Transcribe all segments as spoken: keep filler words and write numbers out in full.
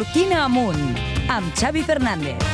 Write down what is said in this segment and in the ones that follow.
Cortina amunt, amb Xavi Fernández.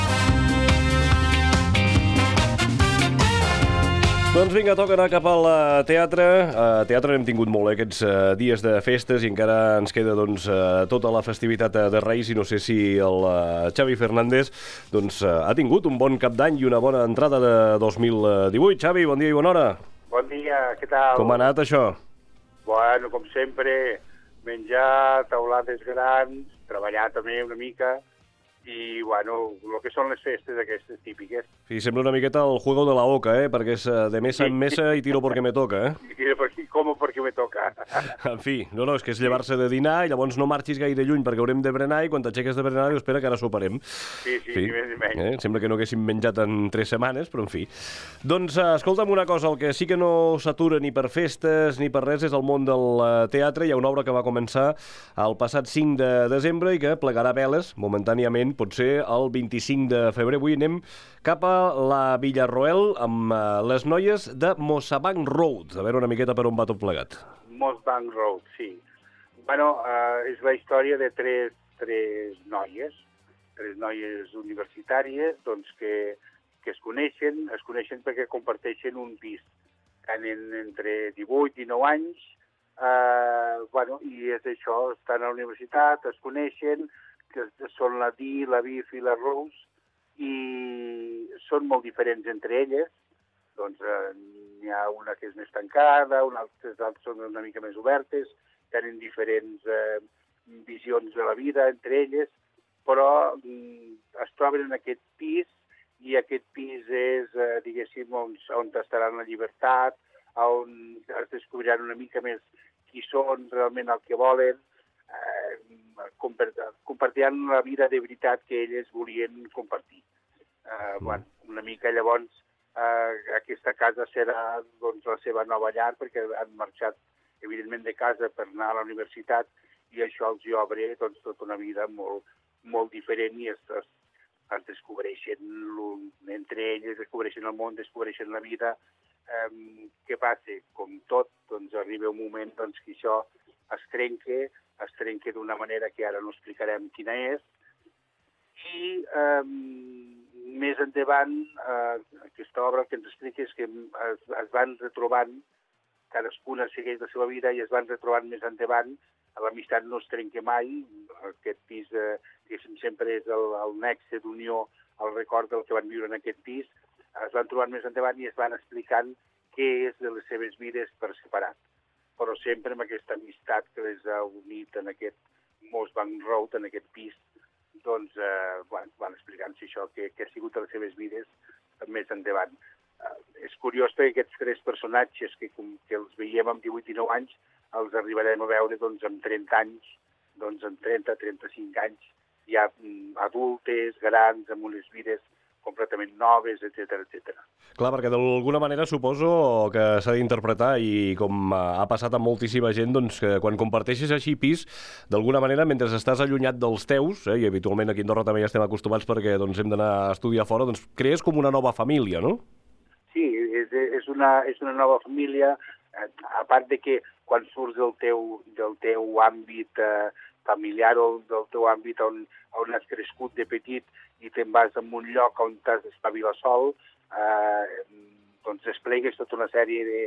Doncs vinga, toca anar cap al teatre. A teatre n'hem tingut molt, eh, aquests uh, dies de festes, i encara ens queda doncs, uh, tota la festivitat de Reis, i no sé si el uh, Xavi Fernández doncs, uh, ha tingut un bon cap d'any i una bona entrada de dos mil divuit. Xavi, bon dia i bona hora. Bon dia, què tal? Com ha anat això? Bueno, com sempre, menjar, taulades grans, treballar també una mica, i, bueno, el que són les festes aquestes típiques. Sí, sembla una miqueta el juego de la oca, eh? Perquè és de mesa en mesa i tiro perquè me toca, eh? I tiro per aquí, com perquè me toca. En fi, no, no, és que és llevar-se de dinar i llavors no marxis gaire lluny perquè haurem de berenar, i quan t'aixeques de berenar dius, espera que ara soparem. Sí, sí, sí, més i menys. Eh? Sembla que no haguéssim menjat en tres setmanes, però en fi. Doncs escolta'm una cosa, el que sí que no s'atura ni per festes ni per res és el món del teatre. Hi ha una obra que va començar el passat cinc de desembre i que plegarà veles momentàniament, potser el vint-i-cinc de febrer. Avui anem cap a la Villarroel amb uh, les noies de Mossabank Road. A veure una miqueta per on va tot plegat. Mossabank Road, sí. Bueno, uh, és la història de tres, tres noies, tres noies universitàries, doncs, que, que es coneixen, es coneixen perquè comparteixen un pis. Tenen entre divuit i dinou anys, uh, bueno, i és això, estan a la universitat, es coneixen, que són la Di, la Biff i la Rose, i són molt diferents entre elles. Doncs eh, n'hi ha una que és més tancada, una altra, altres són una mica més obertes, tenen diferents eh, visions de la vida entre elles, però mm, es troben en aquest pis, i aquest pis és, eh, diguéssim, on, on estaran la llibertat, on es descobriran una mica més qui són, realment el que volen, eh, compartiran la vida de veritat que elles volien compartir. Eh, bueno, una mica llavors eh, aquesta casa serà doncs, la seva nova llar, perquè han marxat evidentment de casa per anar a la universitat, i això els hi obre doncs, tota una vida molt, molt diferent, i es, es, es descobreixen entre elles, descobreixen el món, descobreixen la vida. Eh, què passa? Com tot, doncs, arriba un moment doncs, que això es trenca, es trenca d'una manera que ara no explicarem quina és, i eh, més endavant eh, aquesta obra que ens explica és que es, es van retrobant, cadascuna segueix la seva vida i es van retrobant més endavant, l'amistat no es trenca mai, aquest pis eh, que sempre és el, el nexe d'unió, el record del que van viure en aquest pis, es van trobant més endavant i es van explicant què és de les seves vides per separat, però sempre amb aquesta amistat que les ha unit en aquest Mossabank Road, en aquest pis, doncs eh, van, van explicant-se això, que, que ha sigut de les seves vides més endavant. Eh, és curiós perquè aquests tres personatges que, que els veiem amb divuit i dinou anys, els arribarem a veure doncs, amb trenta anys, doncs amb trenta a trenta-cinc anys, ja adultes, grans, amb unes vides completament noves, etcètera, etcètera. Clar, perquè d'alguna manera suposo que s'ha d'interpretar, i com ha passat amb moltíssima gent, doncs que quan comparteixes així pis, d'alguna manera, mentre estàs allunyat dels teus, eh, i habitualment aquí a Andorra també ja estem acostumats perquè doncs, hem d'anar a estudiar fora, doncs crees com una nova família, no? Sí, és, és, una, és una nova família, a part de que quan surts del teu, del teu àmbit eh, familiar o del teu àmbit on, on has crescut de petit i te'n vas a un lloc on t'has d'espavilar sol, eh, doncs desplegues tota una sèrie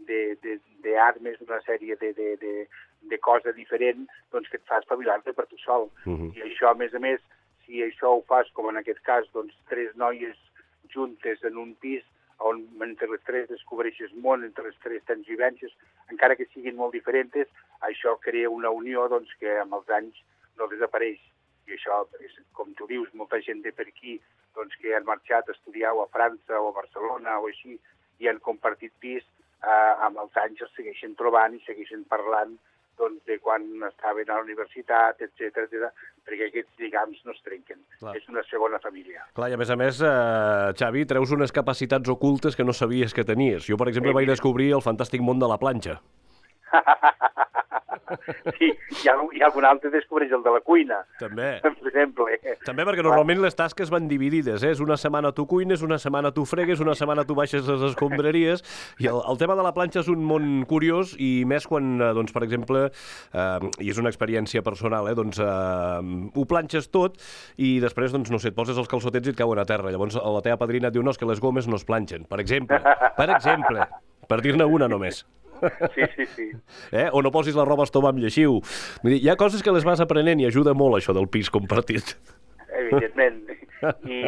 d'armes, una sèrie de, de, de, de coses diferents doncs, que et fa espavilar-te per tu sol. Uh-huh. I això, a més a més, si això ho fas, com en aquest cas, doncs tres noies juntes en un pis, on entre les tres descobreixes món, entre les tres tens vivències, encara que siguin molt diferents, això crea una unió doncs, que amb els anys no desapareix. I això, és, com tu dius, molta gent de per aquí doncs, que han marxat a estudiar o a França o a Barcelona o així, i han compartit pis, eh, amb els anys es segueixen trobant i segueixen parlant doncs, de quan estaven a la universitat, etcètera, etcètera, perquè aquests lligams no es trenquen. Clar. És una segona família. Clar, i a més a més, eh, Xavi, treus unes capacitats ocultes que no sabies que tenies. Jo, per exemple, vaig descobrir el fantàstic món de la planxa. Sí, hi ha, hi ha algun altre descobreix el de la cuina. També. Per exemple. També perquè normalment les tasques van dividides, eh? És una setmana tu cuines, una setmana tu fregues, una setmana tu baixes les escombraries, i el, el tema de la planxa és un món curiós, i més quan, doncs, per exemple, eh, i és una experiència personal, eh? Doncs eh, ho planxes tot, i després, doncs, no sé, et poses els calçotets i et cauen a terra. Llavors la teva padrina et diu, no, és que les gomes no es planxen, per exemple. Per exemple, per dir-ne una només. Sí, sí, sí. Eh? O no posis la roba a estovar amb lleixiu. Vull dir, hi ha coses que les vas aprenent i ajuda molt això del pis compartit. Evidentment. I,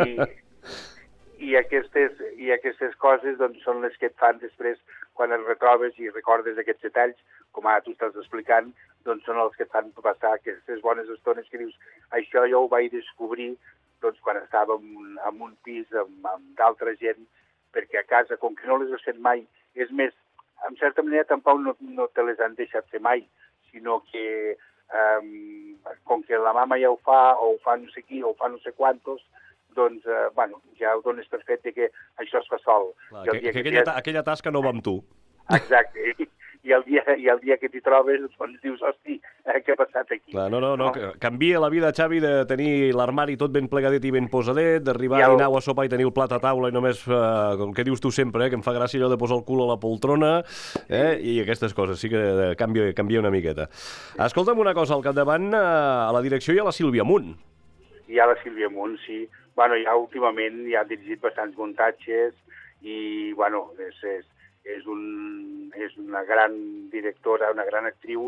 i, aquestes, i aquestes coses doncs, són les que et fan després, quan et retrobes i recordes aquests detalls, com ara tu estàs explicant, doncs són els que et fan passar aquestes bones estones que dius, això jo ho vaig descobrir doncs, quan estava en, en un pis amb, amb d'altra gent, perquè a casa, com que no les has fet mai, és més, en certa manera tampoc no, no te les han deixat fer mai, sinó que um, com que la mama ja ho fa, o ho fa no sé qui, o ho fa no sé quantos, doncs, uh, bueno, ja ho dones per fet de que això es fa sol. Clar, que, que aquella, ta aquella tasca no va amb tu. Exacte. I, i, el dia, i el dia que t'hi trobes, doncs dius, hosti, eh, què ha passat aquí? Clar, no, no, no, no, canvia la vida, Xavi, de tenir l'armari tot ben plegadet i ben posadet, d'arribar el... a dinar a sopar i tenir el plat a taula i només, eh, com que dius tu sempre, eh, que em fa gràcia allò de posar el cul a la poltrona, eh, i aquestes coses, sí que canvia, canvia una miqueta. Escolta'm una cosa, al capdavant, eh, a la direcció hi ha la Sílvia Munt. Hi ha la Sílvia Munt, sí. Bueno, ja últimament ja ha dirigit bastants muntatges i, bueno, és, és, és, un, és una gran directora, una gran actriu,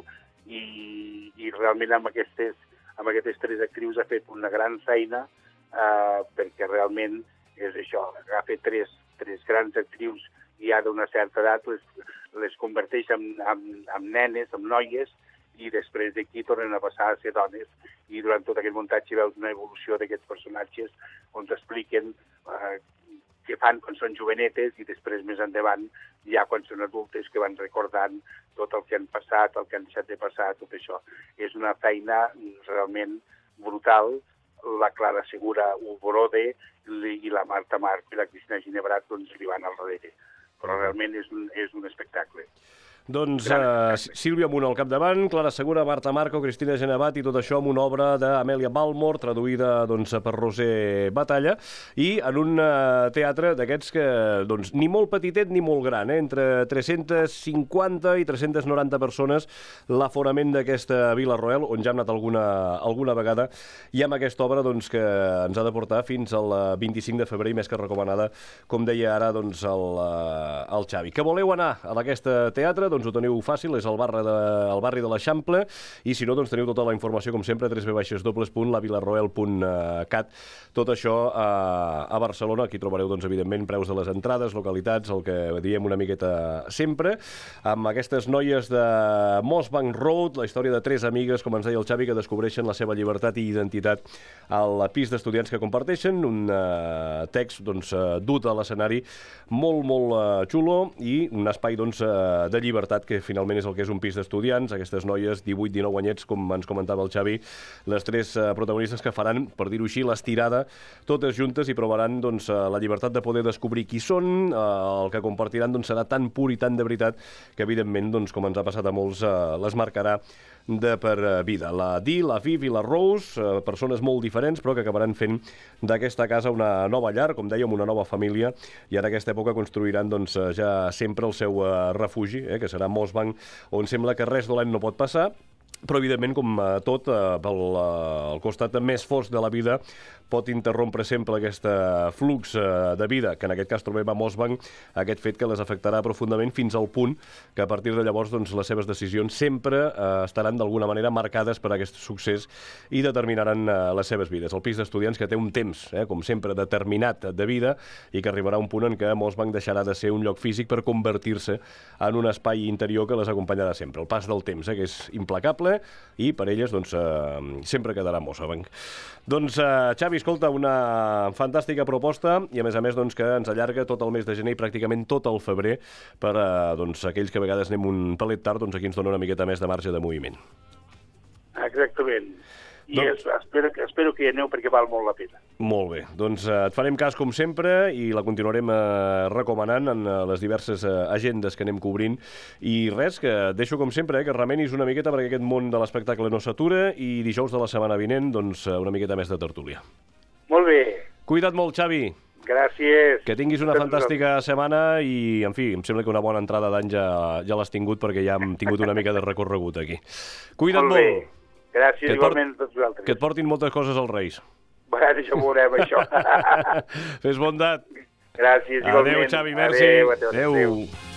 i, i realment amb aquestes, amb aquestes tres actrius ha fet una gran feina, eh, perquè realment és això, ha fet tres, tres grans actrius i ja d'una certa edat les, les converteix en, en, en nenes, en noies, i després d'aquí tornen a passar a ser dones, i durant tot aquest muntatge veus una evolució d'aquests personatges on t'expliquen eh, què fan quan són jovenetes i després més endavant, ja quan són adultes, que van recordant tot el que han passat, el que han deixat de passar, tot això. És una feina realment brutal. La Clara Segura ho brode i la Marta Marco i la Cristina Ginebrat doncs li van al darrere. Però realment és un, és un espectacle. Doncs uh, Sílvia Munt al capdavant, Clara Segura, Marta Marco, Cristina Genevat, i tot això amb una obra d'Amèlia Balmor, traduïda doncs, per Roser Batalla, i en un uh, teatre d'aquests que doncs, ni molt petitet ni molt gran, eh? Entre tres-centes cinquanta i tres-centes noranta persones, l'aforament d'aquesta Vila Roel, on ja hem anat alguna, alguna vegada, i amb aquesta obra doncs, que ens ha de portar fins al vint-i-cinc de febrer, més que recomanada, com deia ara doncs, el, uh, el Xavi. Que voleu anar a aquest teatre? Doncs ho teniu fàcil, és al barri de, al barri de l'Eixample, i si no, doncs teniu tota la informació, com sempre, a w w w punt la vilaroel punt cat. Tot això a, a Barcelona. Aquí trobareu, doncs, evidentment, preus de les entrades, localitats, el que diem una miqueta sempre, amb aquestes noies de Mossbank Road, la història de tres amigues, com ens deia el Xavi, que descobreixen la seva llibertat i identitat al pis d'estudiants que comparteixen, un uh, text, doncs, uh, dut a l'escenari molt, molt uh, xulo, i un espai, doncs, uh, de llibertat, que finalment és el que és un pis d'estudiants. Aquestes noies, divuit dinou anyets, com ens comentava el Xavi, les tres uh, protagonistes que faran, per dir-ho així, l'estirada, totes juntes, i provaran doncs, uh, la llibertat de poder descobrir qui són. Uh, el que compartiran doncs, serà tan pur i tan de veritat que, evidentment, doncs, com ens ha passat a molts, uh, les marcarà de per vida. La Di, la Viv i la Rose, eh, persones molt diferents, però que acabaran fent d'aquesta casa una nova llar, com dèiem, una nova família, i en aquesta època construiran doncs, ja sempre el seu eh, refugi, eh, que serà Mossbank, on sembla que res dolent no pot passar, però, evidentment, com eh, tot, eh, pel eh, costat més fosc de la vida, pot interrompre sempre aquest flux eh, de vida, que en aquest cas trobem a Mossbank, aquest fet que les afectarà profundament fins al punt que a partir de llavors doncs, les seves decisions sempre eh, estaran d'alguna manera marcades per aquest succés i determinaran eh, les seves vides. El pis d'estudiants que té un temps, eh, com sempre, determinat de vida, i que arribarà un punt en què Mossbank deixarà de ser un lloc físic per convertir-se en un espai interior que les acompanyarà sempre. El pas del temps, eh, que és implacable, i per elles doncs, eh, sempre quedarà Mossbank. Doncs, eh, Xavi, escolta, una fantàstica proposta, i a més a més doncs, que ens allarga tot el mes de gener i pràcticament tot el febrer per a doncs, aquells que a vegades anem un pelet tard, doncs aquí ens dona una miqueta més de marge de moviment. Exactament. I doncs... espero, espero que hi aneu perquè val molt la pena. Molt bé, doncs eh, et farem cas com sempre i la continuarem eh, recomanant en eh, les diverses eh, agendes que anem cobrint. I res, que et deixo com sempre, eh, que remenis una miqueta perquè aquest món de l'espectacle no s'atura i dijous de la setmana vinent, doncs eh, una miqueta més de tertúlia. Molt bé. Cuida't molt, Xavi. Gràcies. Que tinguis una fantàstica setmana i, en fi, em sembla que una bona entrada d'any ja, ja l'has tingut perquè ja hem tingut una mica de recorregut aquí. Cuida't molt. Molt bé. Gràcies, que igualment a tots vosaltres. Que et portin moltes coses als Reis. Bueno, ja ho veurem, això. Fes bondat. Gràcies, igualment. Adéu, Xavi, merci. Adéu, adéu. adéu. adéu. adéu.